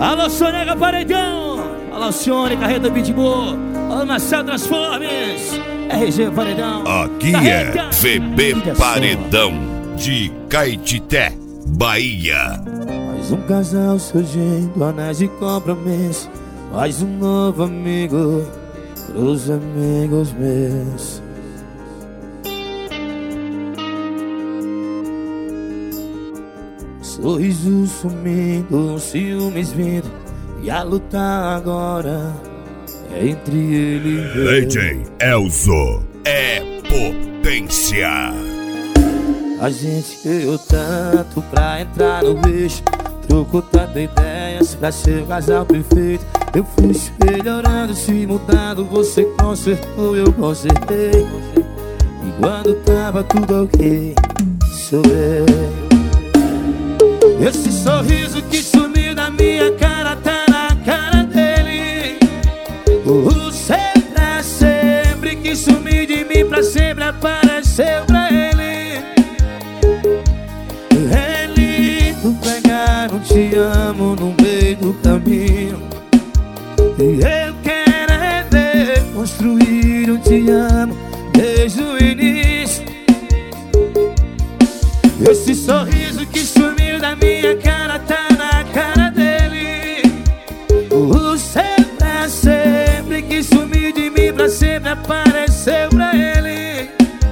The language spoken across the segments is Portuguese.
Alô, Sonega Paredão. Alô, Cione, Carreta Pitbull. Alô, Marcelo Transformes. RG Paredão. Aqui Carreta. é VB Paredão de Caetité, Bahia. Mais um casal surgindo, anéis de compromisso. Mais um novo amigo pros amigos meus. Sorriso sumindo, ciúmes vindo, e a luta agora é entre ele e eu. DJ Elzo é potência. A gente ganhou tanto pra entrar no eixo, trocou tantas ideias pra ser o casal perfeito. Eu fui se melhorando, se mudando, você consertou, eu consertei. E quando tava tudo ok, sou eu. Esse sorriso que sumiu da minha cara tá na cara dele. O ser pra sempre que sumiu de mim pra sempre apareceu pra ele. É lindo pegar um te amo no meio do caminho. E eu quero é ver construir um te amo desde o início. Esse sorriso que sumiu da minha cara tá na cara dele. O ser pra sempre que sumiu de mim pra sempre apareceu pra ele.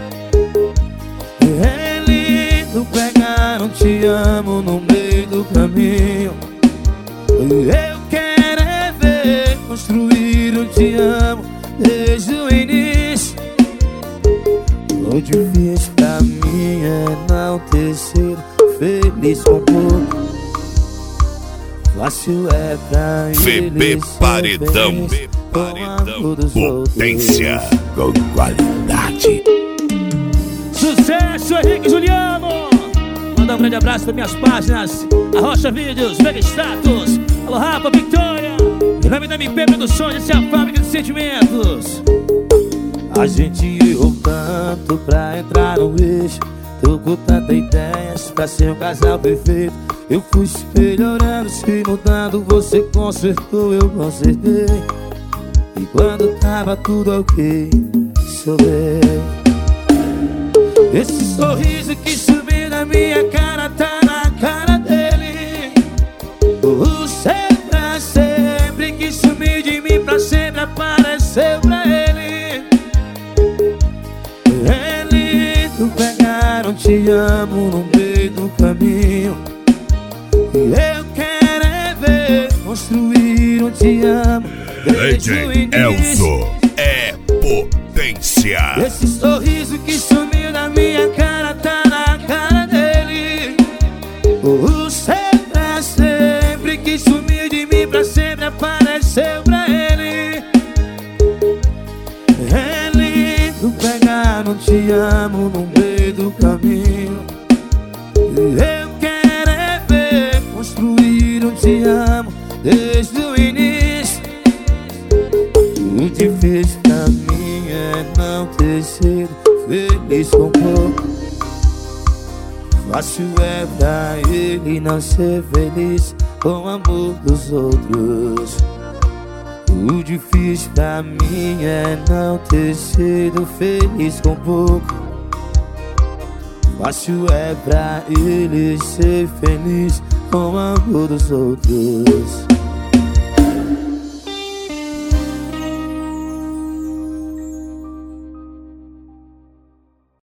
É lindo pegar um te amo no meio do caminho. Eu quero é ver construir um te amo desde o início. O difícil pra mim é não ter sido feliz com pouco. Fácil é pra VB Paredão, potência com qualidade. Sucesso, Henrique Juliano. Mandar um grande abraço para minhas páginas Arrocha Vídeos, Mega Status. Alô, Rafa, Victoria. Em nome da MP Produções, essa é a fábrica de sentimentos. A gente errou tanto pra entrar no eixo, trocou tantas ideias pra ser um casal perfeito. Eu fui se melhorando, se mudando, você consertou, eu consertei. E quando tava tudo ok, sou eu. Esse sorriso que subiu na minha cara tá na cara dele. O ser pra sempre que sumiu de mim pra sempre apareceu pra ele. É lindo pegar um te amo no meio do caminho. E eu quero é ver construir um te amo desde o DJ início. Elzo é potência. Esse sorriso que sumiu da minha cara tá na cara dele. O ser pra sempre que sumiu de mim pra sempre apareceu pra ele. É lindo pegar um te amo no meio do caminho. Eu quero é ver construir um te amo desde o início. O difícil pra mim é não ter sido feliz com pouco. Fácil é pra ele não ser feliz com o amor dos outros. O difícil pra mim é não ter sido feliz com pouco. Fácil é pra ele ser feliz com o amor dos outros.